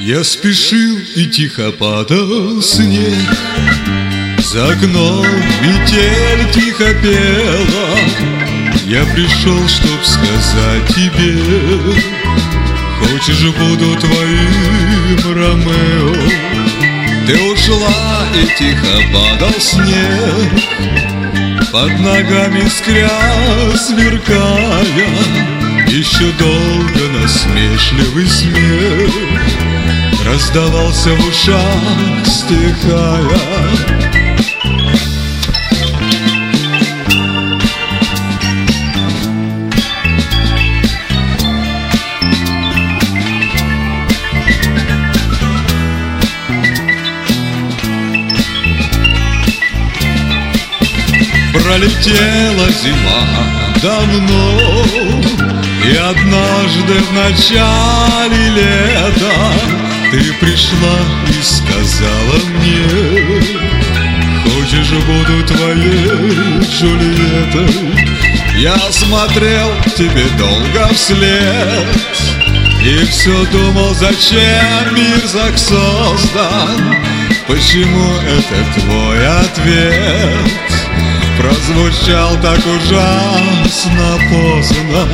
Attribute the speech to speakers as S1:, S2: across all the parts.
S1: Я спешил, и тихо падал снег. За окном метель тихо пела. Я пришел, чтоб сказать тебе: хочешь, буду твоим Ромео. Ты ушла, и тихо падал снег, под ногами искря сверкая. Еще долго насмешливый смех раздавался в ушах, стихая. Пролетела зима давно, и однажды в начале лета ты пришла и сказала мне: хочешь, буду твоей Джульеттой. Я смотрел тебе долго вслед и все думал, зачем мир так создан, почему это твой ответ прозвучал так ужасно поздно.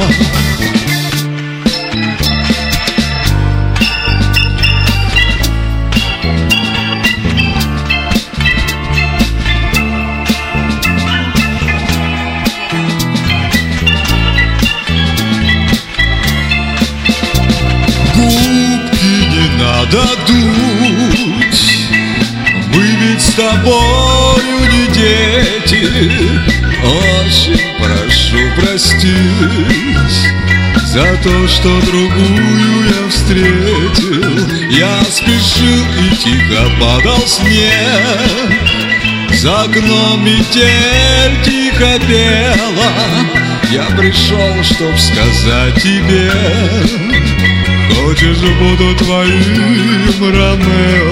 S1: Губки не надо дуть, мы ведь с тобою не дети. Очень прошу простить за то, что другую я встретил. Я спешил, и тихо падал снег, за окном метель тихо пела. Я пришел, чтоб сказать тебе: хочешь, буду твоим Ромео.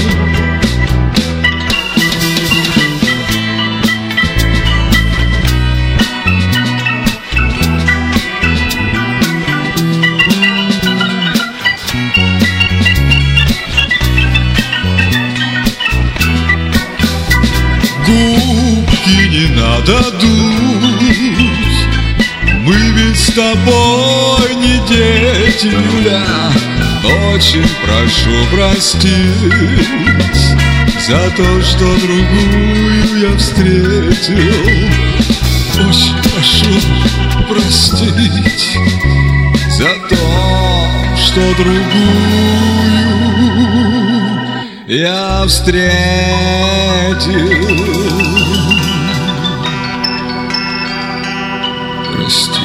S1: Губки не надо дуть, мы ведь с тобой не дети, Юля. Очень прошу простить за то, что другую я встретил. Очень прошу простить за то, что другую я встретил. Прости.